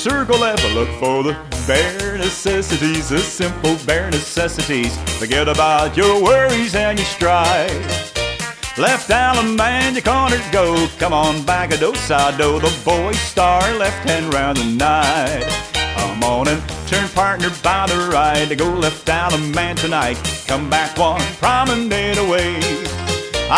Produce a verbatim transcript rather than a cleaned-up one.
circle left, look for the bare necessities, the simple bare necessities. Forget about your worries and your strife. Left Allemande, your corners go. Come on back, a do-sa-do. The boys star left hand round the night. Come on and turn partner by the right. Go left Allemande tonight. Come back one promenade away.